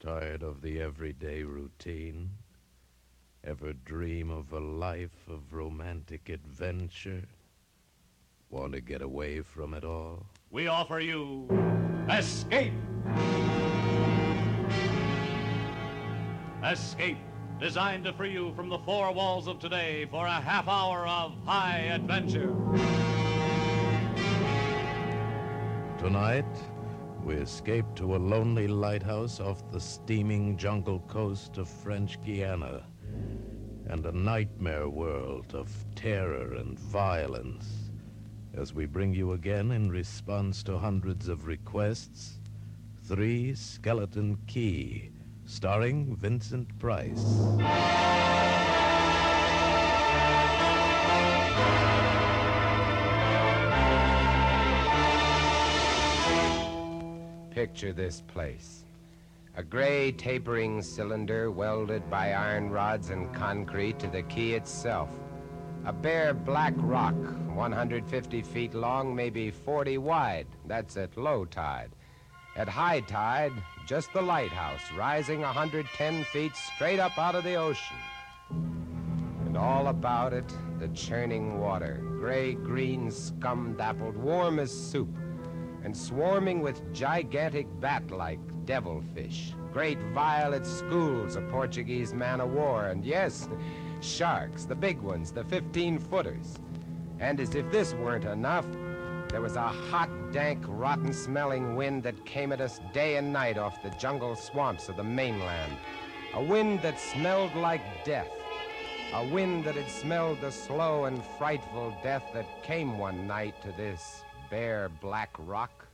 Tired of the everyday routine? Ever dream of a life of romantic adventure? Want to get away from it all? We offer you Escape. Escape, designed to free you from the four walls of today for a half hour of high adventure. Tonight, we escape to a lonely lighthouse off the steaming jungle coast of French Guiana and a nightmare world of terror and violence as we bring you again, in response to hundreds of requests, Three Skeleton Key, starring Vincent Price. Picture this place. A gray tapering cylinder welded by iron rods and concrete to the key itself. A bare black rock, 150 feet long, maybe 40 wide. That's at low tide. At high tide, just the lighthouse, rising 110 feet straight up out of the ocean. And all about it, the churning water, gray-green, scum-dappled, warm as soup, and swarming with gigantic bat-like devilfish, great violet schools of Portuguese man-o'-war, and yes, sharks, the big ones, the 15-footers. And as if this weren't enough, there was a hot, dank, rotten-smelling wind that came at us day and night off the jungle swamps of the mainland. A wind that smelled like death. A wind that had smelled the slow and frightful death that came one night to this bare black rock.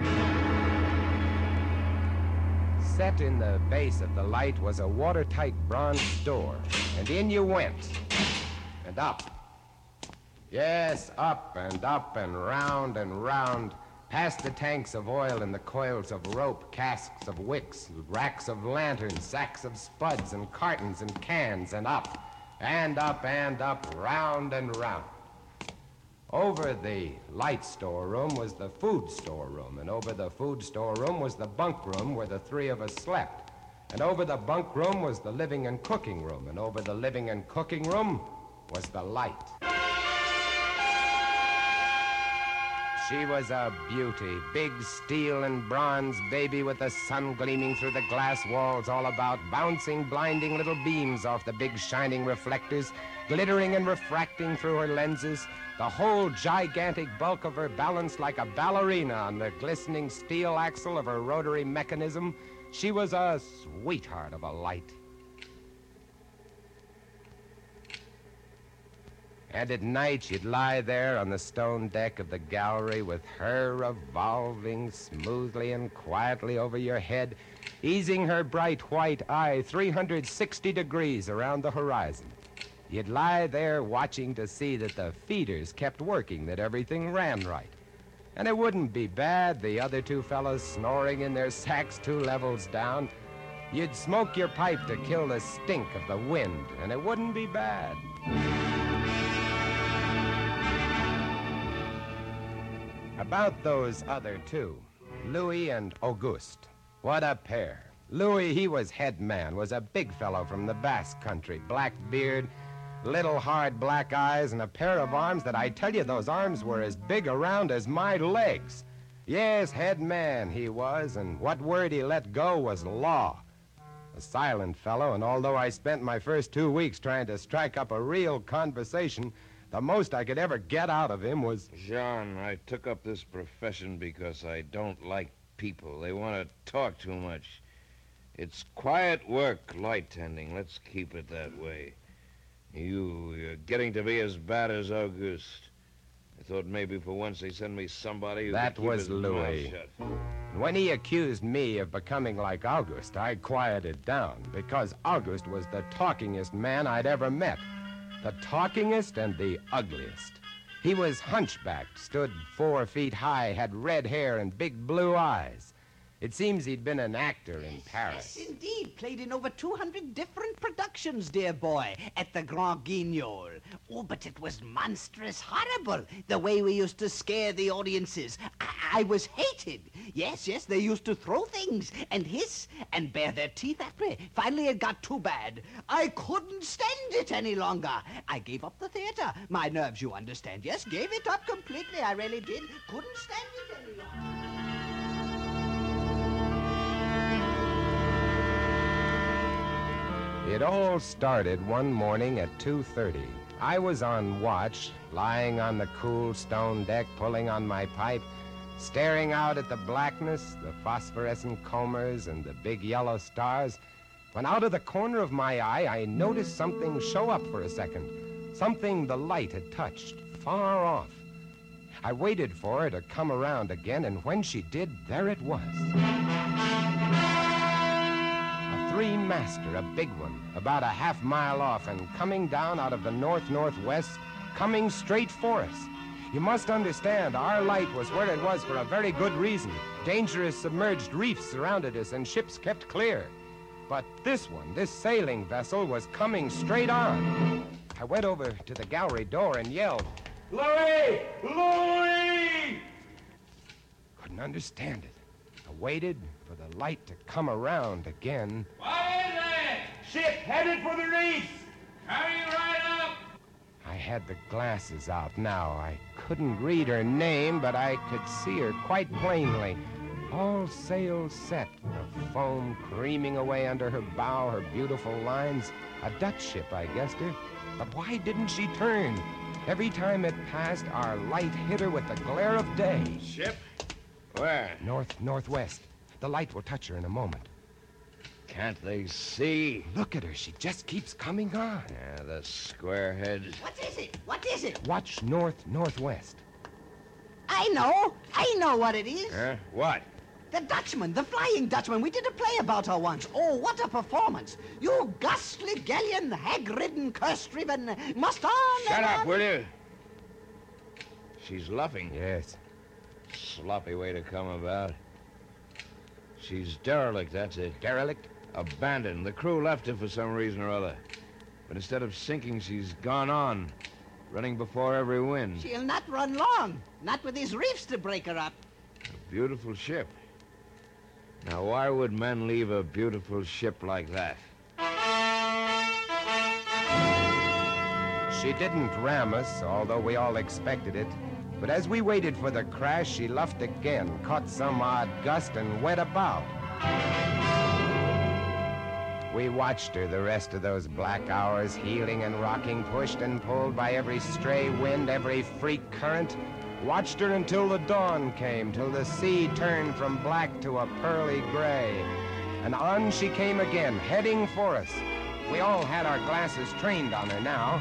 Set in the base of the light was a watertight bronze door, and in you went, and up. Yes, up and round, past the tanks of oil and the coils of rope, casks of wicks, racks of lanterns, sacks of spuds and cartons and cans, and up, round and round. Over the light storeroom was the food storeroom, and over the food storeroom was the bunk room where the three of us slept. And over the bunk room was the living and cooking room, and over the living and cooking room was the light. She was a beauty, big steel and bronze baby with the sun gleaming through the glass walls all about, bouncing blinding little beams off the big shining reflectors, glittering and refracting through her lenses, the whole gigantic bulk of her balanced like a ballerina on the glistening steel axle of her rotary mechanism. She was a sweetheart of a light. And at night, you'd lie there on the stone deck of the gallery with her revolving smoothly and quietly over your head, easing her bright white eye 360 degrees around the horizon. You'd lie there watching to see that the feeders kept working, that everything ran right. And it wouldn't be bad, the other two fellows snoring in their sacks 2 levels down. You'd smoke your pipe to kill the stink of the wind, and it wouldn't be bad. About those other two, Louis and Auguste. What a pair. Louis, he was head man, was a big fellow from the Basque country, black beard, little hard black eyes, and a pair of arms that I tell you, those arms were as big around as my legs. Yes, head man he was, and what word he let go was law. A silent fellow, and although I spent my first 2 weeks trying to strike up a real conversation, the most I could ever get out of him was... Jean, I took up this profession because I don't like people. They want to talk too much. It's quiet work, light tending. Let's keep it that way. You're getting to be as bad as Auguste. I thought maybe for once they'd send me somebody who That could keep was his Louis. mouth shut. When he accused me of becoming like Auguste, I quieted down, because Auguste was the talkingest man I'd ever met. The talkingest and the ugliest. He was hunchbacked, stood 4 feet high, had red hair and big blue eyes. It seems he'd been an actor in Paris. Yes, indeed. Played in over 200 different productions, dear boy, at the Grand Guignol. Oh, but it was monstrous horrible, the way we used to scare the audiences. I was hated. Yes, they used to throw things and hiss and bare their teeth at me. Finally, it got too bad. I couldn't stand it any longer. I gave up the theater. My nerves, you understand. Yes, gave it up completely. I really did. Couldn't stand it any longer. It all started one morning at 2:30. I was on watch, lying on the cool stone deck, pulling on my pipe, staring out at the blackness, the phosphorescent combers, and the big yellow stars, when out of the corner of my eye, I noticed something show up for a second, something the light had touched, far off. I waited for her to come around again, and when she did, there it was. A three-master, a big one, about a half-mile off, and coming down out of the north-northwest, coming straight for us. You must understand, our light was where it was for a very good reason. Dangerous submerged reefs surrounded us, and ships kept clear. But this one, this sailing vessel, was coming straight on. I went over to the gallery door and yelled, "Louis! Louis!" Couldn't understand it. I waited for the light to come around again. What is it? Ship headed for the reefs! Coming right up! I had the glasses out now. I couldn't read her name, but I could see her quite plainly. All sails set, the foam creaming away under her bow, her beautiful lines. A Dutch ship, I guessed her. But why didn't she turn? Every time it passed, our light hit her with the glare of day. Ship? Where? Northwest. The light will touch her in a moment. Can't they see? Look at her. She just keeps coming on. Yeah, the squareheads. What is it? What is it? Watch northwest. I know what it is. Huh? What? The Dutchman, the Flying Dutchman. We did a play about her once. Oh, what a performance. You ghastly galleon, hag-ridden, curse-driven, must on. Shut up, will you? She's luffing. Yes. Sloppy way to come about. She's derelict, that's it. Derelict? Abandoned. The crew left her for some reason or other. But instead of sinking, she's gone on, running before every wind. She'll not run long. Not with these reefs to break her up. A beautiful ship. Now, why would men leave a beautiful ship like that? She didn't ram us, although we all expected it. But as we waited for the crash, she luffed again, caught some odd gust, and went about. We watched her the rest of those black hours, heeling and rocking, pushed and pulled by every stray wind, every freak current. Watched her until the dawn came, till the sea turned from black to a pearly gray. And on she came again, heading for us. We all had our glasses trained on her now.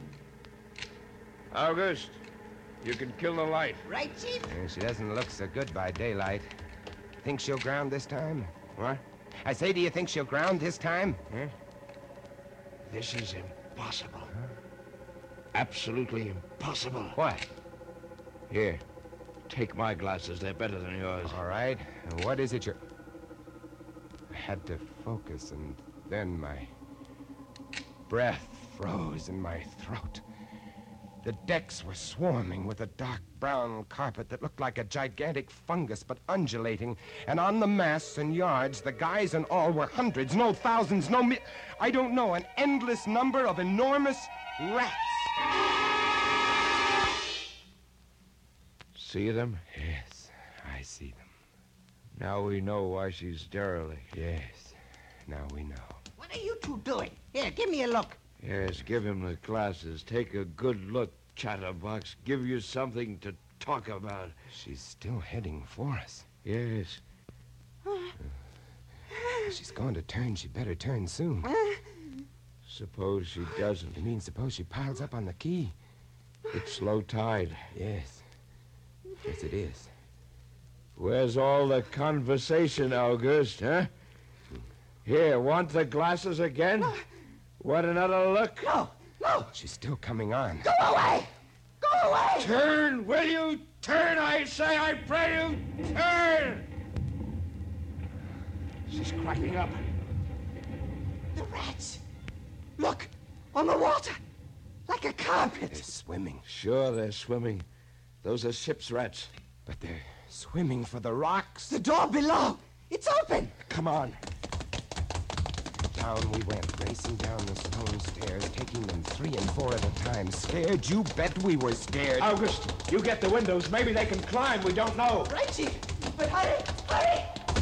August, you can kill the light. Right, Chief? She doesn't look so good by daylight. Think she'll ground this time? What? I say, do you think she'll ground this time? Huh? This is impossible. Absolutely impossible. What? Here, take my glasses. They're better than yours. All right. And what is it you're... I had to focus, and then my breath froze in my throat. The decks were swarming with a dark brown carpet that looked like a gigantic fungus, but undulating. And on the masts and yards, the guys and all were hundreds, no thousands, I don't know, an endless number of enormous rats. See them? Yes, I see them. Now we know why she's derelict. Yes, now we know. What are you two doing? Here, give me a look. Yes, give him the glasses. Take a good look, chatterbox. Give you something to talk about. She's still heading for us. Yes. She's going to turn. She better turn soon. Suppose she doesn't. You mean suppose she piles up on the quay? It's low tide. Yes. Yes, it is. Where's all the conversation, August, huh? Here, want the glasses again? Want another look? No. She's still coming on. Go away. Go away. Turn, will you? Turn, I say, I pray you. Turn! She's cracking up. The rats. Look, on the water. Like a carpet. They're swimming. Sure, they're swimming. Those are ship's rats. But Swimming for the rocks. The door below. It's open. Come on. Down we went, racing down the stone stairs, taking them 3 and 4 at a time. Scared? You bet we were scared. August, you get the windows. Maybe they can climb. We don't know. Right, Chief. But hurry, hurry.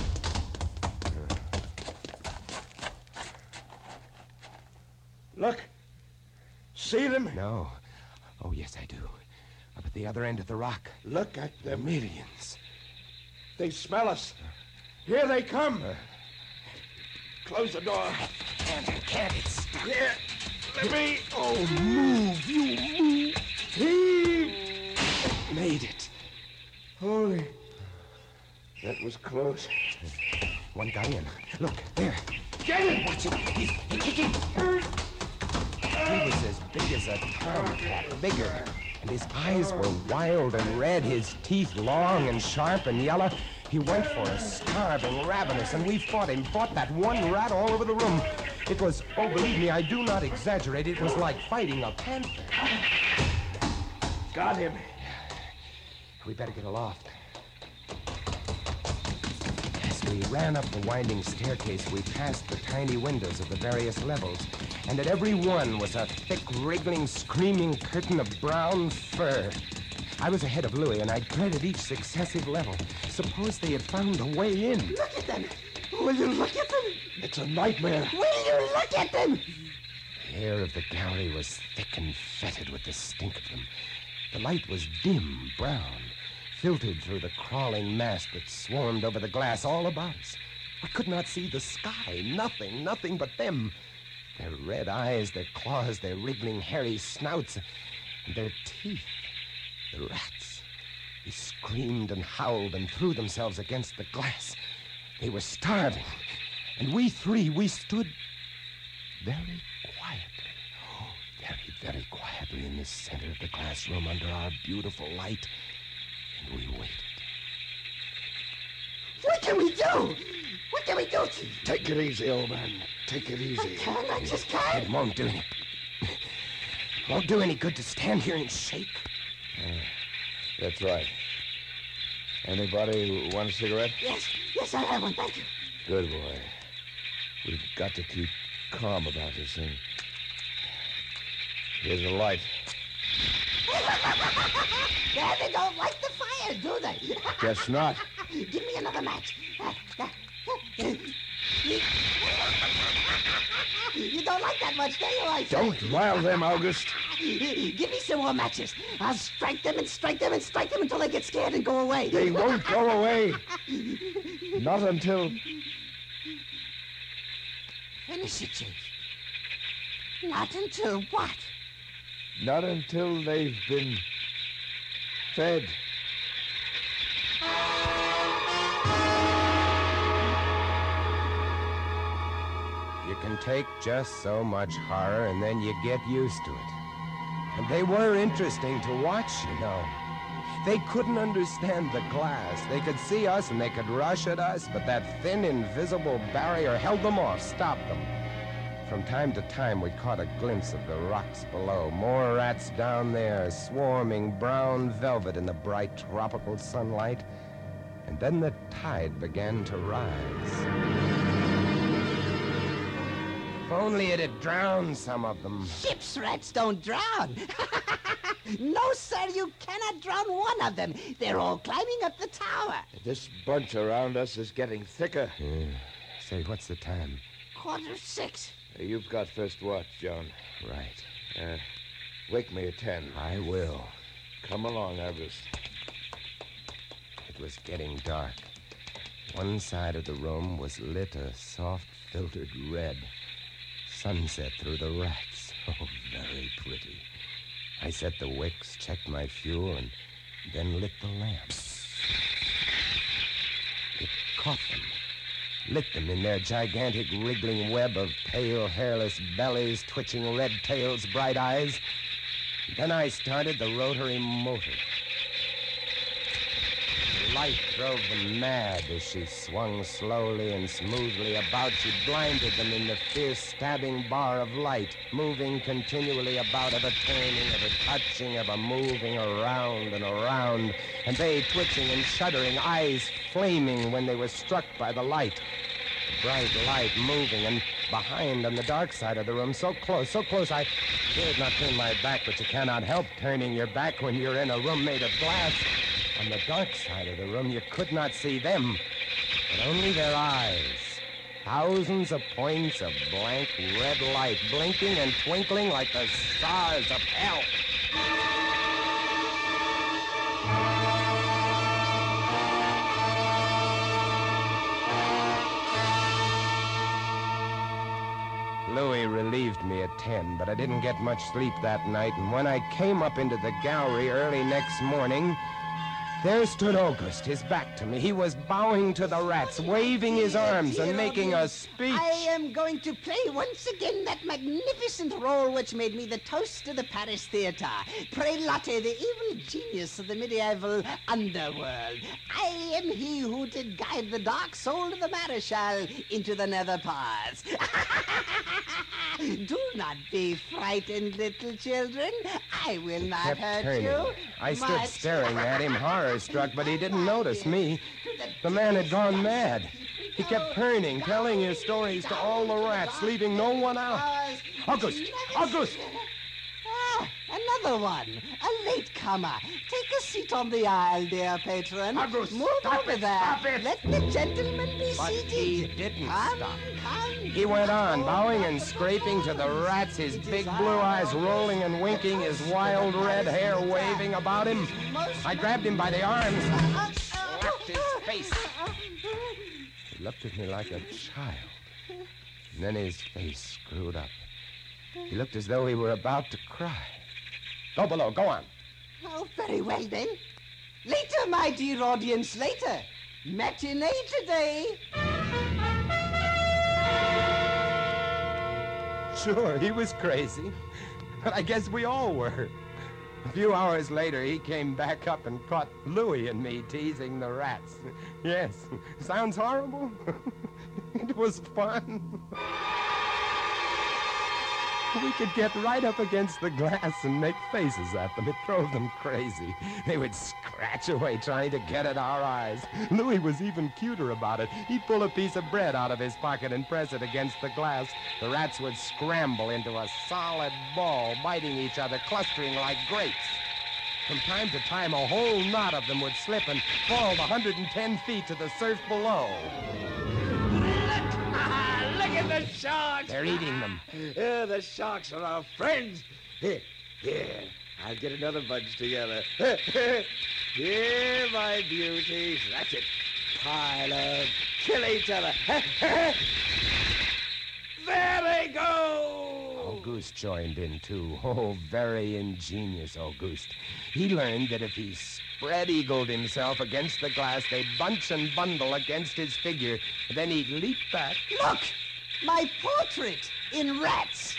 Look. See them? No. Oh, yes, I do. Up at the other end of the rock. Look at them. Millions. They smell us. Here they come. Close the door. Can't it stop? Here. Let me. Oh, move. You move. Heave. Made it. Holy. That was close. One got in. Look, there. Get it! Watch it. He's kicking. He was as big as a tomcat, bigger. And his eyes were wild and red, his teeth long and sharp and yellow. He went for us, starving, ravenous, and we fought him, fought that one rat all over the room. It was, oh, believe me, I do not exaggerate, it was like fighting a panther. Got him. We better get aloft. As we ran up the winding staircase, we passed the tiny windows of the various levels, and at every one was a thick, wriggling, screaming curtain of brown fur. I was ahead of Louis, and I dreaded each successive level. Suppose they had found a way in. Look at them. Will you look at them? It's a nightmare. Will you look at them? The air of the gallery was thick and fetid with the stink of them. The light was dim, brown, filtered through the crawling mass that swarmed over the glass all about us. I could not see the sky. Nothing but them. Their red eyes, their claws, their wriggling, hairy snouts, and their teeth. The rats. They screamed and howled and threw themselves against the glass. They were starving. And we three, we stood very quietly. Oh, very quietly in the center of the glass room under our beautiful light. And we waited. What can we do? What can we do, Chief? Take it easy, old man. Take it easy. I just can't. It won't do any good to stand here and shake. That's right. Anybody want a cigarette? Yes, I have one, thank you. Good boy. We've got to keep calm about this thing. Here's a light. They don't like the fire, do they? Guess not. Give me another match. You don't like that much, do you, I say? Don't rile them, August. Give me some more matches. I'll strike them and strike them and strike them until they get scared and go away. They won't go away. Not until... Finish it, Chief. Not until what? Not until they've been fed. You can take just so much horror and then you get used to it. And they were interesting to watch, you know. They couldn't understand the glass. They could see us and they could rush at us, but that thin, invisible barrier held them off, stopped them. From time to time, we caught a glimpse of the rocks below. More rats down there, swarming brown velvet in the bright tropical sunlight. And then the tide began to rise. If only it had drowned some of them. Ship's rats don't drown. No, sir, you cannot drown one of them. They're all climbing up the tower. This bunch around us is getting thicker. Say, what's the time? 6:15. You've got first watch, John. Right. Wake me at 10. I will. Come along, August. It was getting dark. One side of the room was lit a soft, filtered red. Sunset through the rats. Oh, very pretty. I set the wicks, checked my fuel, and then lit the lamps. It caught them. Lit them in their gigantic wriggling web of pale, hairless bellies, twitching red tails, bright eyes. Then I started the rotary motor. light drove them mad as she swung slowly and smoothly about. She blinded them in the fierce stabbing bar of light, moving continually about, ever turning, ever touching, ever moving around and around, and they twitching and shuddering, eyes flaming when they were struck by the light. The bright light moving, and behind on the dark side of the room, so close, I dared not turn my back, but you cannot help turning your back when you're in a room made of glass. On the dark side of the room, you could not see them, but only their eyes. Thousands of points of blank red light, blinking and twinkling like the stars of hell. Louis relieved me at 10, but I didn't get much sleep that night, and when I came up into the gallery early next morning, there stood August, his back to me. He was bowing to the rats, waving his arms and making a speech. I am going to play once again that magnificent role which made me the toast of the Paris theater. Prélotte, the evil genius of the medieval underworld. I am he who did guide the dark soul of the Maréchal into the nether paths. Do not be frightened, little children. I will not hurt turning. you. I stood staring at him, horror-struck, but he didn't notice me. The man had gone mad. He kept turning, telling his stories to all the rats, leaving no one out. August! August! Ah, another one. A latecomer. Take a seat on the aisle, dear patron. August, move stop over it, there. stop it. Let the gentleman be But seated. he didn't Come, stop. Come. He went on, bowing and scraping to the rats, his big blue eyes rolling and winking, his wild red hair waving about him. I grabbed him by the arms, slapped his face. He looked at me like a child, and then his face screwed up. He looked as though he were about to cry. Go below, go on. Oh, very well then. Later, my dear audience, later. Matinee today. Sure, he was crazy, but I guess we all were. A few hours later, he came back up and caught Louis and me teasing the rats. Yes, sounds horrible. It was fun. We could get right up against the glass and make faces at them. It drove them crazy. They would scratch away trying to get at our eyes. Louis was even cuter about it. He'd pull a piece of bread out of his pocket and press it against the glass. The rats would scramble into a solid ball, biting each other, clustering like grapes. From time to time, a whole knot of them would slip and fall 110 feet to the surf below. Look at the sharks. They're eating them. The sharks are our friends. Here. I'll get another bunch together. Here, my beauties. That's it. Pile up. Kill each other. There they go. Auguste joined in, too. Oh, very ingenious Auguste. He learned that if he spread-eagled himself against the glass, they'd bunch and bundle against his figure. Then he'd leap back. Look! My portrait in rats.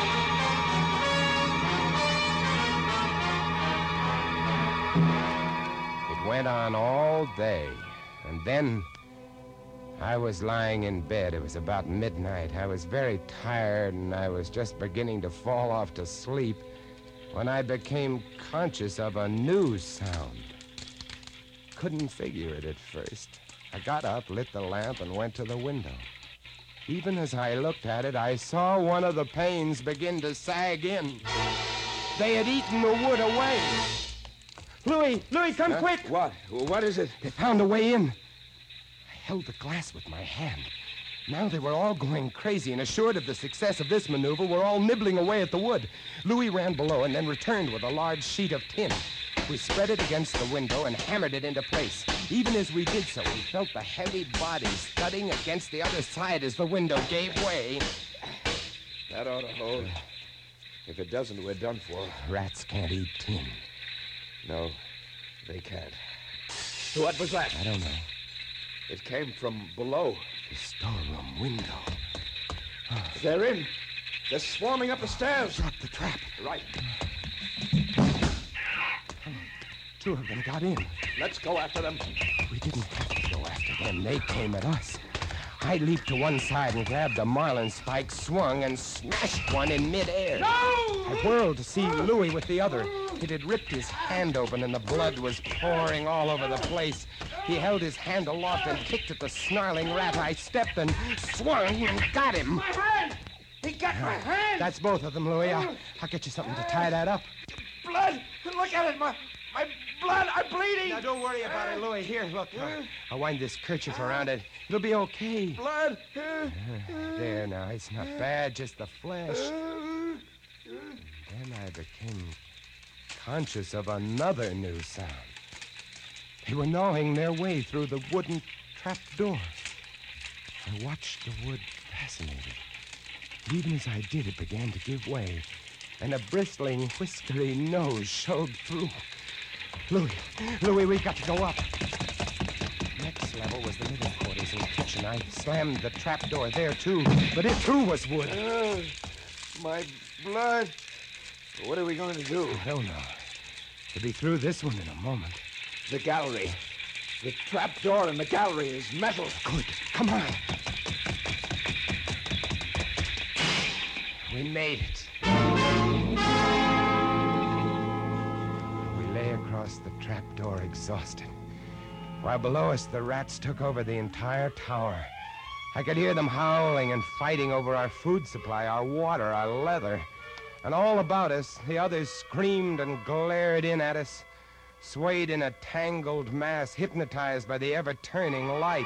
It went on all day, and then I was lying in bed. It was about midnight. I was very tired, and I was just beginning to fall off to sleep when I became conscious of a new sound. Couldn't figure it at first. I got up, lit the lamp, and went to the window. Even as I looked at it, I saw one of the panes begin to sag in. They had eaten the wood away. Louis, come quick! What? What is it? They found a way in. I held the glass with my hand. Now they were all going crazy, and assured of the success of this maneuver, were all nibbling away at the wood. Louis ran below and then returned with a large sheet of tin. We spread it against the window and hammered it into place. Even as we did so, we felt the heavy bodies thudding against the other side as the window gave way. That ought to hold. If it doesn't, we're done for. Rats can't eat tin. No, they can't. What was that? I don't know. It came from below. The storeroom window. They're in. They're swarming up the stairs. Drop the trap. Right. 2 of them got in. Let's go after them. didn't have to go after them. They came at us. I leaped to one side and grabbed a marlin spike, swung, and smashed one in midair. No! I whirled to see Louis with the other. It had ripped his hand open, and the blood was pouring all over the place. He held his hand aloft and kicked at the snarling rat. I stepped and swung and got him. My hand! He got my hand! That's both of them, Louis. I'll get you something to tie that up. Blood! Look at it! My blood! I'm bleeding! Now, don't worry about it, Louis. Here, look. I'll wind this kerchief around it. It'll be okay. Blood! There, now. It's not bad, just the flesh. Then I became conscious of another new sound. They were gnawing their way through the wooden trap door. I watched the wood fascinated. And even as I did, it began to give way, and a bristling, whiskery nose showed through. Louis, we've got to go up. Next level was the living quarters and kitchen. I slammed the trap door there, too, but it, too, was wood. My blood! What are we going to do? I don't know. We'll be through this one in a moment. The gallery. The trap door in the gallery is metal. Good. Come on. We made it. We lay across the trap door exhausted, while below us the rats took over the entire tower. I could hear them howling and fighting over our food supply, our water, our leather. And all about us, the others screamed and glared in at us, swayed in a tangled mass, hypnotized by the ever-turning light.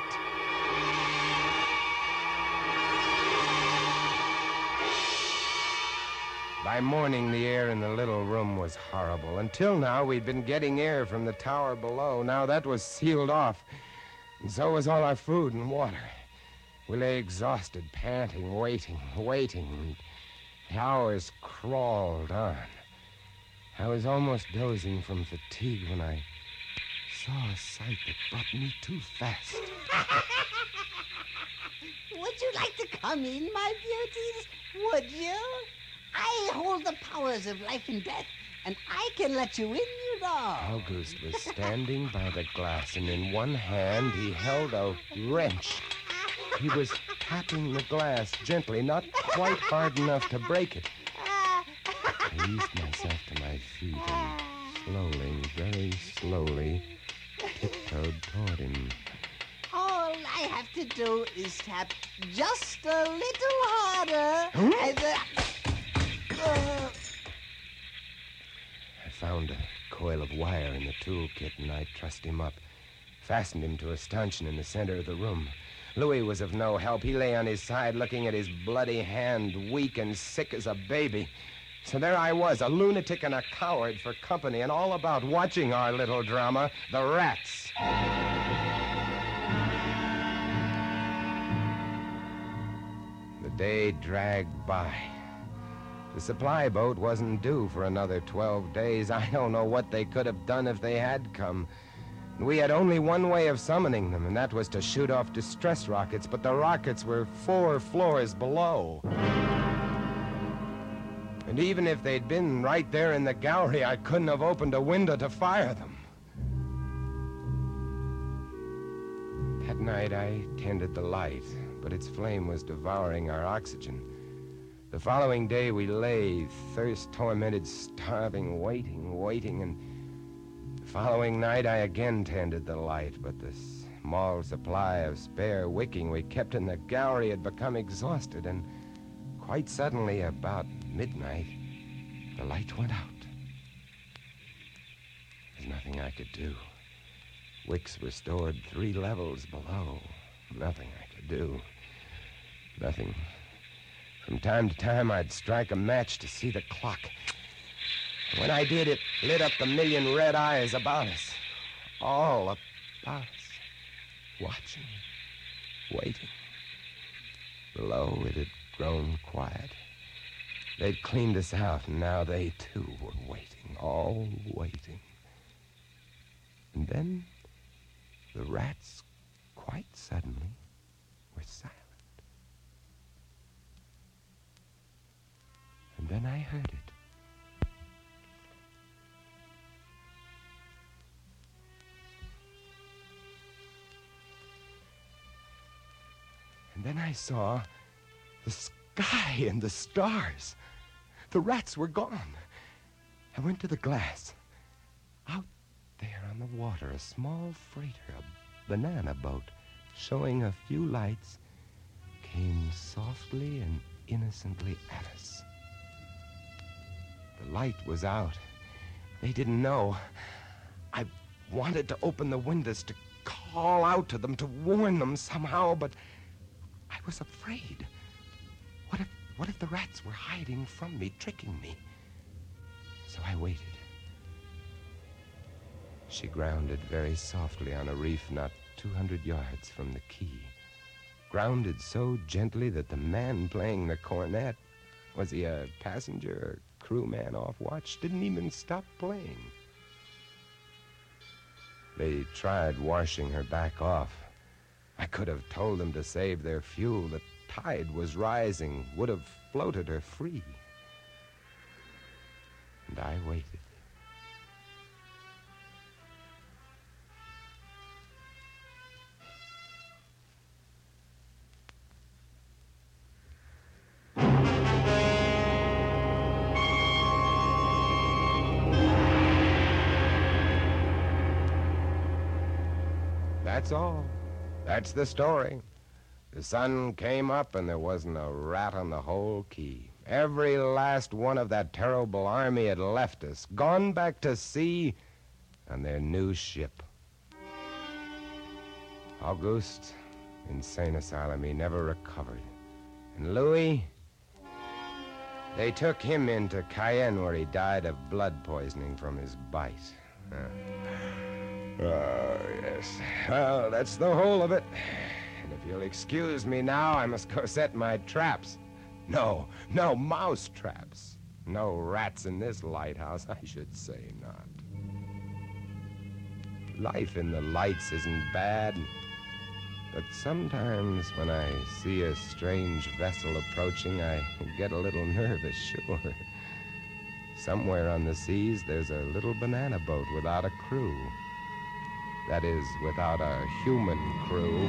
By morning, the air in the little room was horrible. Until now, we'd been getting air from the tower below. Now that was sealed off, and so was all our food and water. We lay exhausted, panting, waiting. And the hours crawled on. I was almost dozing from fatigue when I saw a sight that brought me too fast. Would you like to come in, my beauties? Would you? I hold the powers of life and death, and I can let you in, you know. August was standing by the glass, and in one hand he held a wrench. He was tapping the glass gently, not quite hard enough to break it. I eased myself to my feet and slowly, very slowly, tiptoed toward him. All I have to do is tap just a little harder. And, I found a coil of wire in the toolkit, and I trussed him up, fastened him to a stanchion in the center of the room. Louis was of no help. He lay on his side, looking at his bloody hand, weak and sick as a baby. So there I was, a lunatic and a coward for company, and all about watching our little drama, the rats. The day dragged by. The supply boat wasn't due for another 12 days. I don't know what they could have done if they had come. We had only one way of summoning them, and that was to shoot off distress rockets, but the rockets were 4 floors below. And even if they'd been right there in the gallery, I couldn't have opened a window to fire them. That night, I tended the light, but its flame was devouring our oxygen. The following day, we lay, thirst-tormented, starving, waiting, and the following night, I again tended the light, but the small supply of spare wicking we kept in the gallery had become exhausted, and quite suddenly, about midnight, the light went out. There's nothing I could do. Wicks were stored 3 levels below. Nothing I could do. Nothing. From time to time, I'd strike a match to see the clock. When I did, it lit up the million red eyes about us. All about us. Watching. Waiting. Below, it had grown quiet. They'd cleaned us out, and now they, too, were waiting. All waiting. And then, the rats, quite suddenly, were silent. And then I heard it. And then I saw the sky and the stars. The rats were gone. I went to the glass. Out there on the water, a small freighter, a banana boat, showing a few lights, came softly and innocently at us. The light was out. They didn't know. I wanted to open the windows to call out to them, to warn them somehow, but I was afraid. What if the rats were hiding from me, tricking me? So I waited. She grounded very softly on a reef not 200 yards from the quay. Grounded so gently that the man playing the cornet, was he a passenger or crewman off watch, didn't even stop playing. They tried washing her back off. I could have told them to save their fuel. The tide was rising, would have floated her free. And I waited. That's all. That's the story. The sun came up and there wasn't a rat on the whole quay. Every last one of that terrible army had left us, gone back to sea on their new ship. Auguste, insane asylum, he never recovered. And Louis, they took him into Cayenne where he died of blood poisoning from his bite. Oh, yes. Well, that's the whole of it. And if you'll excuse me now, I must go set my traps. No mouse traps. No rats in this lighthouse, I should say not. Life in the lights isn't bad, but sometimes when I see a strange vessel approaching, I get a little nervous, sure. Somewhere on the seas, there's a little banana boat without a crew. That is, without a human crew.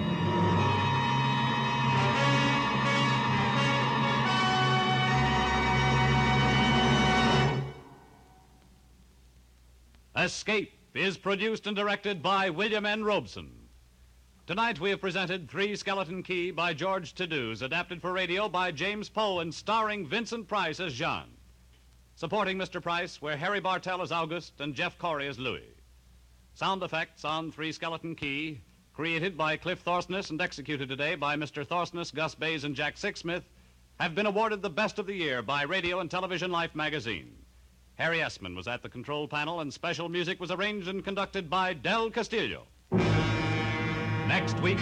Escape is produced and directed by William N. Robeson. Tonight we have presented Three Skeleton Key by George Tadouse, adapted for radio by James Poe and starring Vincent Price as Jean. Supporting Mr. Price were Harry Bartell as August and Jeff Corey as Louis. Sound effects on Three Skeleton Key, created by Cliff Thorsness and executed today by Mr. Thorsness, Gus Bays, and Jack Sixsmith, have been awarded the Best of the Year by Radio and Television Life magazine. Harry Essman was at the control panel, and special music was arranged and conducted by Del Castillo. Next week...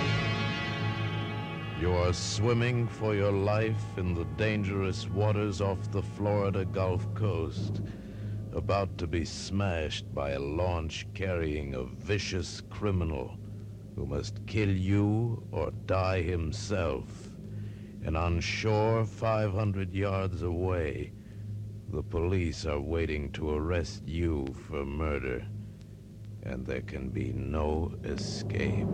You are swimming for your life in the dangerous waters off the Florida Gulf Coast, about to be smashed by a launch carrying a vicious criminal who must kill you or die himself. And on shore 500 yards away, the police are waiting to arrest you for murder. And there can be no escape.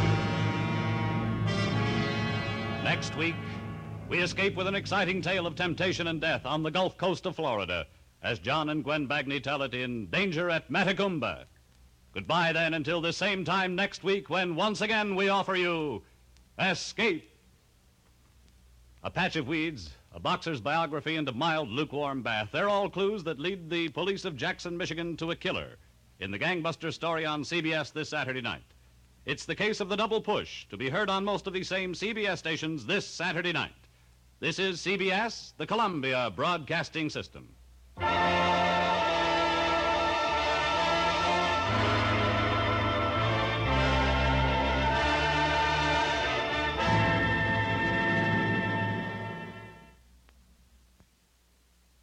Next week, we escape with an exciting tale of temptation and death on the Gulf Coast of Florida, as John and Gwen Bagni tell it in Danger at Matagumba. Goodbye, then, until the same time next week, when once again we offer you Escape. A patch of weeds, a boxer's biography, and a mild, lukewarm bath. They're all clues that lead the police of Jackson, Michigan, to a killer in the gangbuster story on CBS this Saturday night. It's the case of the Double Push, to be heard on most of these same CBS stations this Saturday night. This is CBS, the Columbia Broadcasting System.